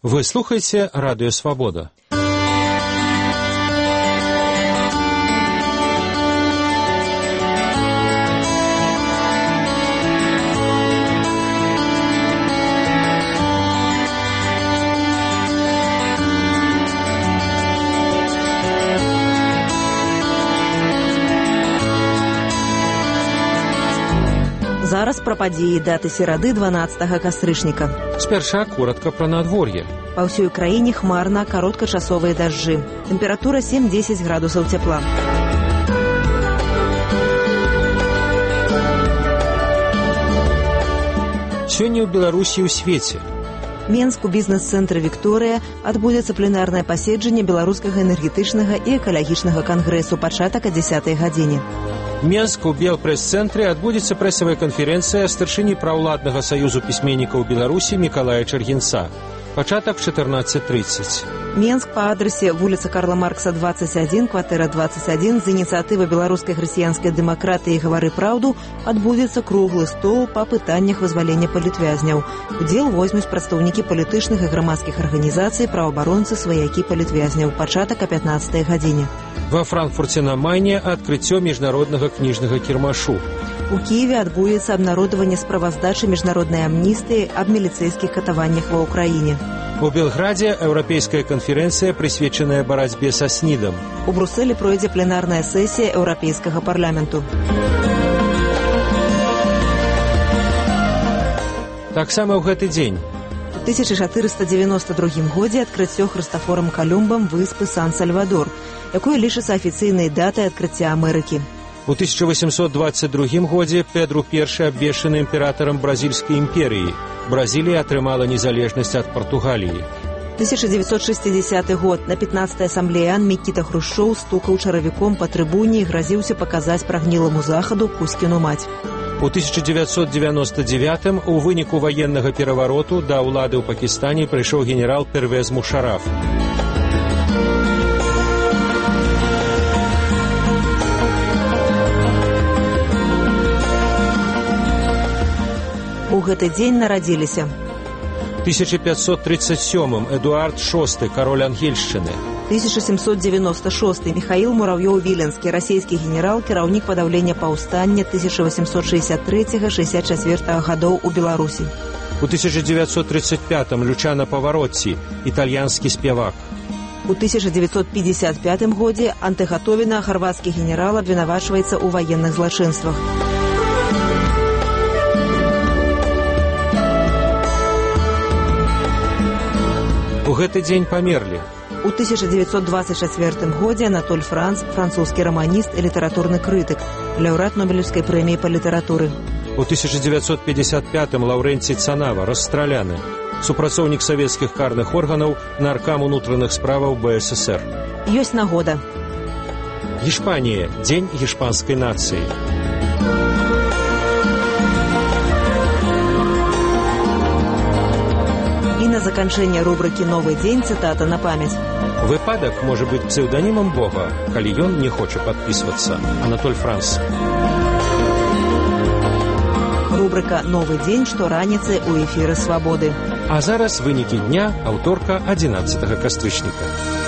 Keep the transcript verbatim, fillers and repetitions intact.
Вы слухаеце Радыё Свабода. Зараз пра падзеі даты серады дванаццатага кастрычніка. Спярша коротка пра надвор'е. Па ўсёй краіне хмарна, кароткачасовыя дажджы. Тэмпература сем-дзесяць градусаў цяпла. Сёння ў Беларусі і ў свеце. Менску бізнес-цэнтры «Вікторыя» адбудзецца пленарнае паседжанне беларускага энергетычнага і экалагічнага кангрэсу, пачатак о дзесятай гадзіне. Менску ў Белпрэс-цэнтры адбудзецца прэсавая канферэнцыя старшыні праўладнага саюзу пісьменнікаў Беларусі Мікалая Чаргінца. Пачатак чатырнаццаць трыццаць. Менск па адрасе вуліца Карла Маркса, дваццаць адзін, кватэра дваццаць адзін, з ініцыятывы беларускай хрысціянскай дэмакратыі «Гавары праўду» адбудзецца круглы стол па пытаннях вызвалення палітвязняў. Удзел возьмуць прадстаўнікі палітычных і грамадскіх арганізацый, праваабаронцы, сваякі палітвязняў. Пачатак о пятнаццатай гадзіне. Ва Франкфурце на Майне адкрыццё міжнароднага кніжнага кірмашу. У Киеве адбудзецца абнародаванне справаздачы міжнароднай амністыі аб міліцэйскіх катаваннях ва ўкраіне. У Белградзе еўрапейская канферэнцыя, прысвечаная барацьбе са снідам. У Брусэлі пройдзе пленарная сесія Еўрапейскага парламенту. Таксама ў гэты дзень. У тысяча чатырыста дзевяноста другім годзе адкрыццё Хрыстафорам Калюмбам выспы Сан-Сальвадор, якое лічыцца афіцыйнай датай адкрыцця Амерыкі. У тысяча восемьсот двадцать другім годзе Педру першы абвешчаны імператарам Бразільскай імперыі. Бразілія атрымала незалежнасць ад Партугаліі. тысяча девятьсот шестидесятый год. На пятнадцатай асамблеян Мікіта Хрушчоў стукаў чаравіком па трыбуне і гразіўся паказаць прагніламу захаду Кузькіну маць. У тысяча девятьсот девяносто девятым у выніку ваеннага перавароту да ўлады ў Пакістане прыйшоў генерал Первез Мушараф. У гэты дзень нарадзіліся. тысяча пятьсот тридцать сёмым Эдуард шосты, кароль Ангельшчыны. тысяча семьсот девяносто шосты Михаил Муравьёў-Віленскі, расійскі генерал, кіраўнік падаўлення паўстання тысяча восемьсот шестьдесят третьего — шестьдесят четвёртого гадоў у Беларусі. У тысяча девятьсот тридцать пятым Лючано Паваротці, італьянскі спявак. У тысяча девятьсот пятьдесят пятым годзе Антыгатовіна, харвацкі генерал, абвінавачваецца ў ваенных злачынствах. У гэты дзень памерлі. У тысяча девятьсот двадцать четвёртым годзе Анатоль Франц, французскі раманіст і літаратурны крытык, лаўрэат Нобелеўскай прэміі па літаратуры. У тысяча девятьсот пятьдесят пятым Лаўрэнцій Цанава, расстраляны. Супрацоўнік савецкіх карных органаў, наркам унутраных справаў Бэ Эс Эс Эр. Ёсць нагода. Гішпанія. Дзень гішпанскай нацыі. І на заканчэнне рубрыкі «Новы дзень» цытата на памяць. Выпадак можа быць псеўданімам Бога, калі ён не хоча падпісвацца. Анатоль Франц. Рубрыка «Новы дзень» штораніцы ў эфіры «Свабоды». А зараз вынікі дня, аўторка адзінаццатага кастрычніка.